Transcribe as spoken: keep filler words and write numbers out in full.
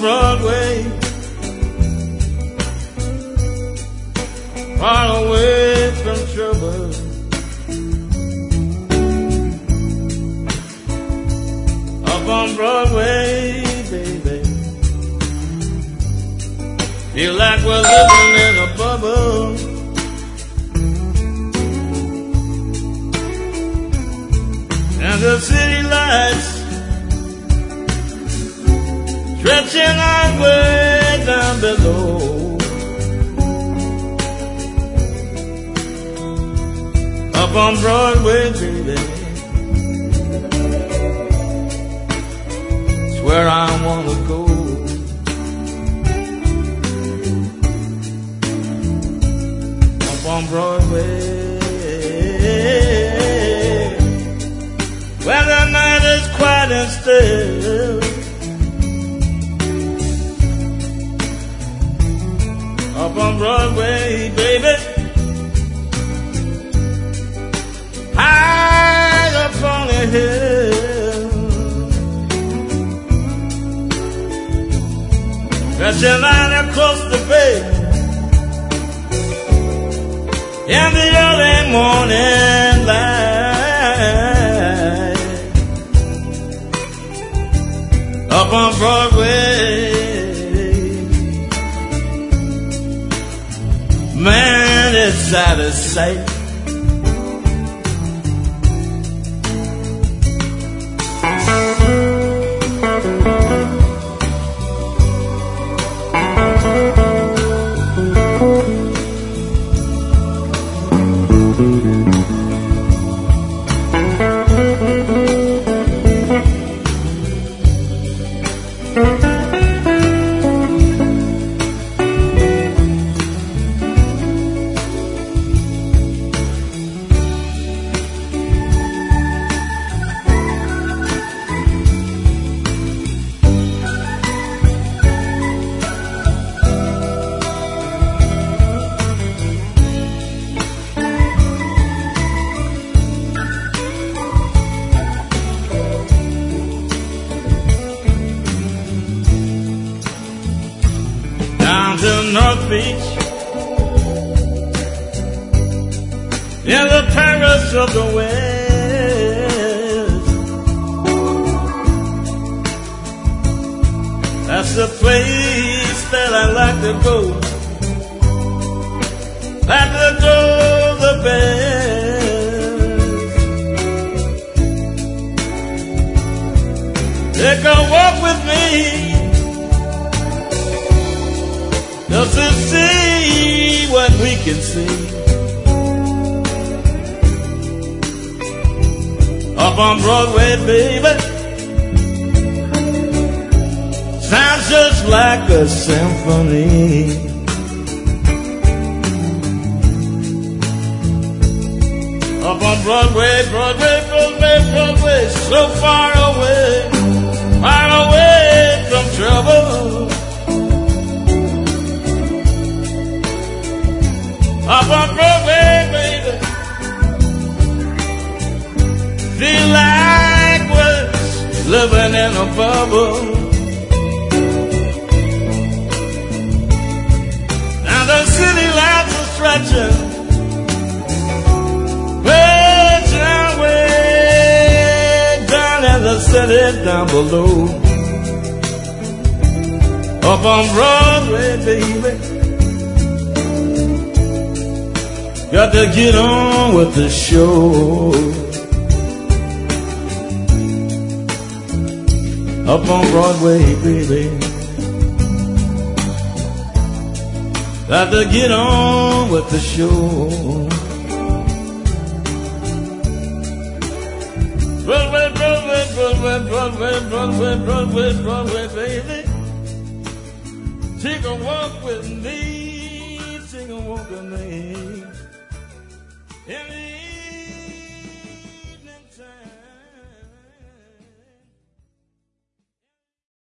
Broadway, far away from trouble. Up on Broadway, baby, feel like we're living in a bubble. And the city lights stretching our way down below. Up on Broadway, baby, it's where I wanna go. Up on Broadway, where the night is quiet and still. Up on Broadway, baby, high up on the hill, stretching line across the bay in the early morning light. Up on Broadway, man, it's out of sight. North Beach, in the Paris of the West. That's the place that I like to go, like to go the best. Take a walk with me, just to see what we can see. Up on Broadway, baby, sounds just like a symphony. Up on Broadway, Broadway, Broadway, Broadway, so far away, far away from trouble. Up on Broadway, baby, feel like we're living in a bubble. Now the city lights are stretching way down, way down in the city down below. Up on Broadway, baby, got to get on with the show. Up on Broadway, baby, got to get on with the show. Broadway, Broadway, Broadway, Broadway, Broadway, Broadway, Broadway, baby, take a walk with me, take a walk with me. In the